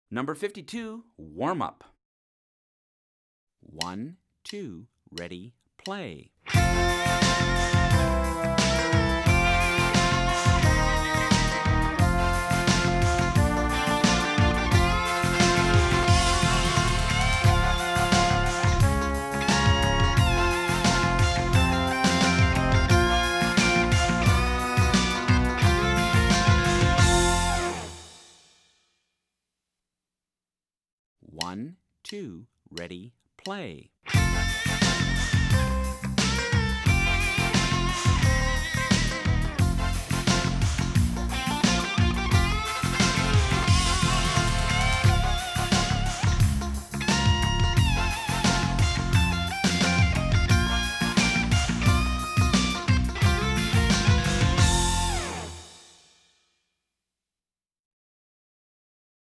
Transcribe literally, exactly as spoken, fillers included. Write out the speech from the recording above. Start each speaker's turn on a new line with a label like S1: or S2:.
S1: Number fifty-two, warm up. One, two, ready, play. One, two, ready, play.